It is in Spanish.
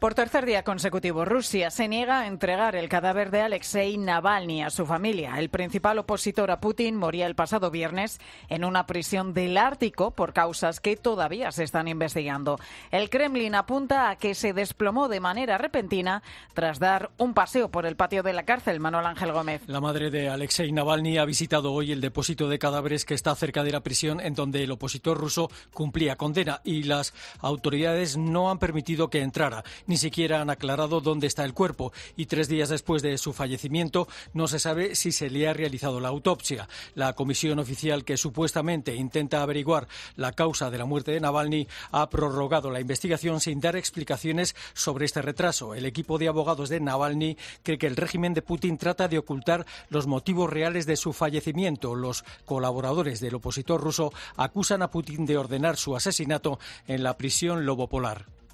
Por tercer día consecutivo, Rusia se niega a entregar el cadáver de Alexei Navalny a su familia. El principal opositor a Putin moría el pasado viernes en una prisión del Ártico por causas que todavía se están investigando. El Kremlin apunta a que se desplomó de manera repentina tras dar un paseo por el patio de la cárcel. Manuel Ángel Gómez. La madre de Alexei Navalny ha visitado hoy el depósito de cadáveres que está cerca de la prisión en donde el opositor ruso cumplía condena y las autoridades no han permitido que entrara. Ni siquiera han aclarado dónde está el cuerpo y 3 días después de su fallecimiento no se sabe si se le ha realizado la autopsia. La comisión oficial que supuestamente intenta averiguar la causa de la muerte de Navalny ha prorrogado la investigación sin dar explicaciones sobre este retraso. El equipo de abogados de Navalny cree que el régimen de Putin trata de ocultar los motivos reales de su fallecimiento. Los colaboradores del opositor ruso acusan a Putin de ordenar su asesinato en la prisión Lobo Polar.